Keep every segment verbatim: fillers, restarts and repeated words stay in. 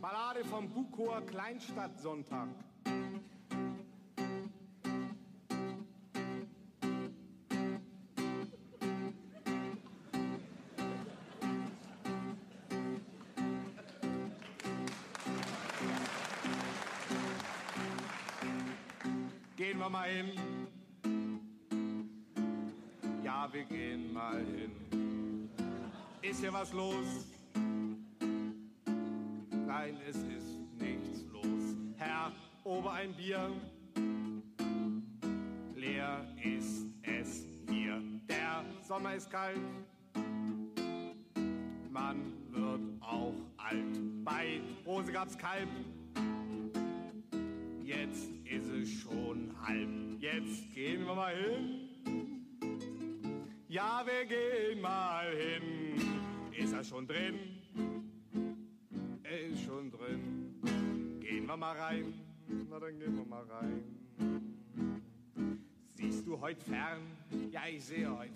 Ballade vom Buchchor Kleinstadtsonntag. Gehen wir mal hin. Ja, wir gehen mal hin. Ist hier was los? Nein, es ist nichts los. Herr, ober ein Bier. Leer ist es hier. Der Sommer ist kalt. Man wird auch alt. Bei Rose gab's Kalb. Jetzt ist es schon halb. Jetzt gehen wir mal hin. Ja, wir gehen mal hin. Ist er schon drin? Er ist schon drin. Gehen wir mal rein. Na, dann gehen wir mal rein. Siehst du heut fern? Ja, ich sehe heut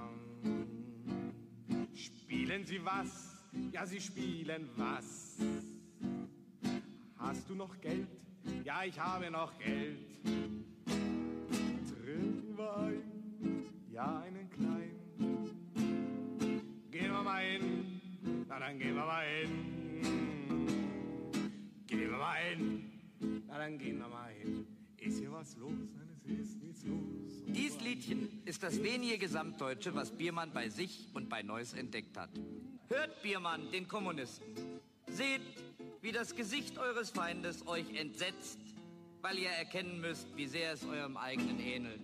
fern. Spielen Sie was? Ja, Sie spielen was. Hast du noch Geld? Ja, ich habe noch Geld. Trinken wir ein, ja, einen kleinen. Gehen wir mal hin, na dann gehen wir mal hin. Gehen wir mal hin, na dann gehen wir mal hin. Ist hier was los? Nein, es ist nichts los. Oh, Dies Liedchen ist das wenige Gesamtdeutsche, was Biermann bei sich und bei Neuss entdeckt hat. Hört Biermann, den Kommunisten. Seht, wie das Gesicht eures Feindes euch entsetzt, weil ihr erkennen müsst, wie sehr es eurem eigenen ähnelt.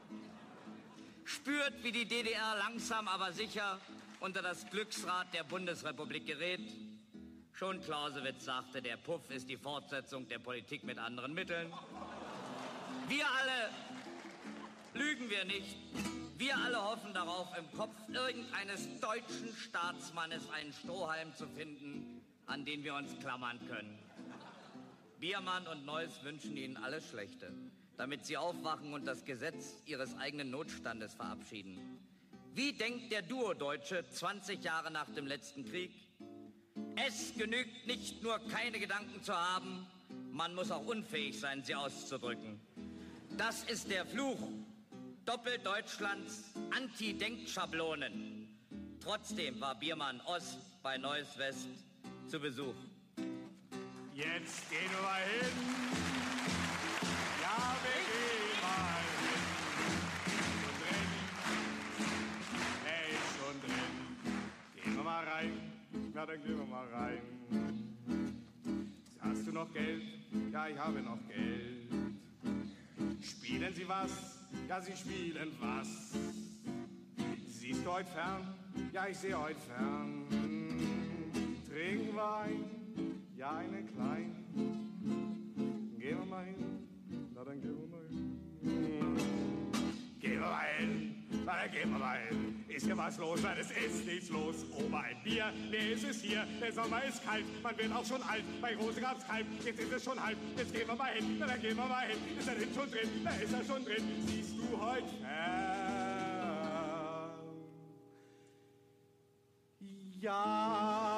Spürt, wie die D D R langsam, aber sicher unter das Glücksrad der Bundesrepublik gerät. Schon Clausewitz sagte, der Puff ist die Fortsetzung der Politik mit anderen Mitteln. Wir alle, lügen wir nicht, wir alle hoffen darauf, im Kopf irgendeines deutschen Staatsmannes einen Strohhalm zu finden, an den wir uns klammern können. Biermann und Neuss wünschen Ihnen alles Schlechte, damit Sie aufwachen und das Gesetz Ihres eigenen Notstandes verabschieden. Wie denkt der Duodeutsche zwanzig Jahre nach dem letzten Krieg? Es genügt nicht nur, keine Gedanken zu haben, man muss auch unfähig sein, sie auszudrücken. Das ist der Fluch Doppeldeutschlands Anti-Denkschablonen. Trotzdem war Biermann Ost bei Neuss West zu Besuch. Jetzt gehen wir mal hin. Ja, wir gehen mal hin. Schon drin. Er ist schon drin. Gehen wir mal rein. Na, dann gehen wir mal rein. Hast du noch Geld? Ja, ich habe noch Geld. Spielen Sie was? Ja, Sie spielen was. Siehst du heut fern? Ja, ich sehe heut fern. Trinken wir ein? Ja, einen kleinen. Gehen wir mal hin? Na, dann gehen wir mal hin. Gehen wir mal hin. Na, dann gehen wir mal hin. Ist hier was los? Nein, es ist nichts los. Ober ein Bier, nee, es ist hier. Der Sommer ist kalt, man wird auch schon alt. Bei Rose gab's Kalb, jetzt ist es schon halb. Jetzt gehen wir mal hin, na, dann gehen wir mal hin. Ist er denn schon drin? Da ist er schon drin. Siehst du heut fern? Ja.